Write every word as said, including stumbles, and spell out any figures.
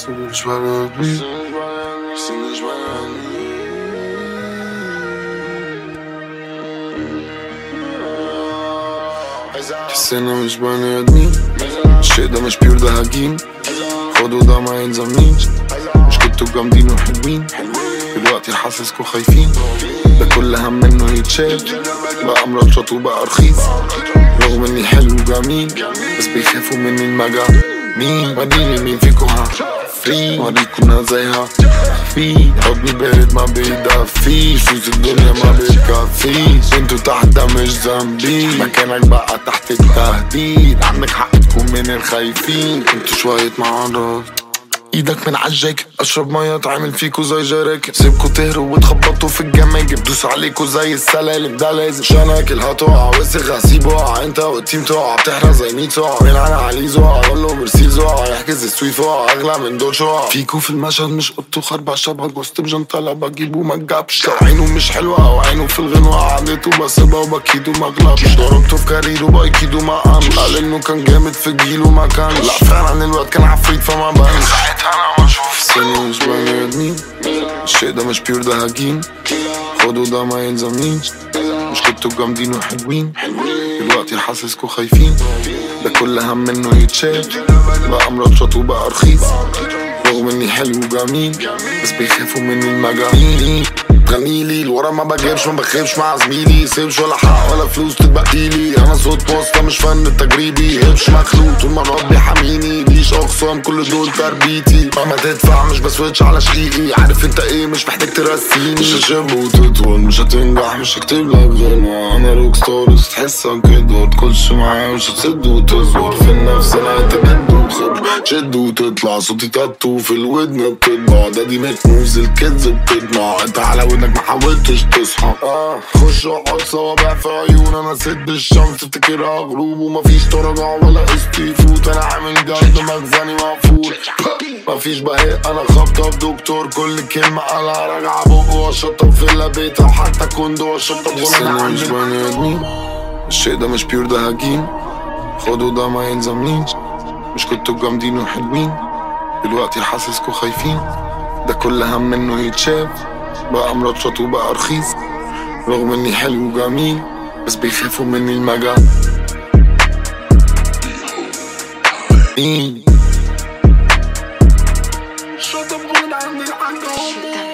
مش بني ادمين بس مش بني ادمين. حسنا مش بني ادمين، الشيء ده مش بيور، ده هجين. خدوا ده ما يلزمنيش، مش كنتوا جامدين وحلوين، دلوقتي حاسسكوا خايفين. ده كل هم انه يتشاف، بقى مرشط وبقى رخيص، رغم اني حلو وجميل بس بيخافوا مني المجال. مين وريني مين فيكو ها فري، وريكونا زيها في حضني بارد ما بيدفيش، فلوس الدنيا ما بتكفيش، انتوا تحت ده مش ذنبي، مكانك بقى تحت التهديد، عندك حق تكون من الخايفين، انتوا شوية معرض. ايدك من عالجاك اشرب ميه تعمل فيكو زي جراكب، سيبكوا تهروا وتخبطوا في الجماجم، دوس عليكوا زي السلالم، ده لازم شناكل هتقع وسخ هسيبه وقع، انت والتيم تقع بتحرق زي ميت سقع، من انا عليه زقع اقوله مرسيل زقع، يحجز السويف وقع اغلى من دول شقع، فيكو في المشهد مش قطو خربع شبه جوست بجنطلة بجيبه ما تجابش، عينه مش حلوه او عينه في الغنوه قعدته بسيبها وبكيده ما غلبش، ضربته في كاريره بايكيده ما قامش، قال انه كان جامد في جيله ما كانش، لا فعلا الواد كان عفريت فما بانش، ساعتها انا بشوف سنة مش بني ادمين، الشيء ده مش بيور، ده هجين. خدوا ده ما يلزمنيش، مش كنتوا جامدين وحلوين، دلوقتي حاسسكوا خايفين. ده كل هم انه يتشاف، بقى مرشط وبقى رخيص، رغم اني حلو وجميل بس بيخافوا مني المجانين. تغنيلي لورا ما بجيبش ما بخيبش مع زميلي، سيبش ولا حق ولا فلوس تتبقيلي، انا صوت بوسطة مش فن تجريبي، هبش مخلوق طول ما ربي حاميني، ليش اخصام كل دول تربيتي، مهما تدفع مش بسويتش على شقيقي، عارف انت ايه مش محتاج ترسيني، مش هتشب وتطول مش هتنجح مش هكتب لك غنوة، انا روك ستارز تحسك كده تكلش معايا مش هتسد وتصبر في النفس، انا تجد وخبر تشد وتطلع صوتي تاتو في الودن بتطبع، ده دي ميك موز الكذب بتدمع، انت على ودنك ما حاولتش تصحى. اه خش اقعد صوابع في عيون، انا سد بالشمس تفتكرها غروب، ومفيش تراجع ولا استيفوت، انا عامل جد مخزني مقفول، مفيش بهاء انا خبطة بدكتور، كل كلمة قالها راجعة بقه واشطب في اللبيت او حتى كوندو واشطب غنى مش بني ادمين، الشيء ده مش بيور، ده هجين. خدوا ده ما يلزمنيش، مش كنتوا جامدين وحلوين، دلوقتي حاسسكوا خايفين. ده كل هم انه يتشاف، بقى مرشط وبقى رخيص، رغم اني حلو وجميل بس بيخافوا مني المجال. مين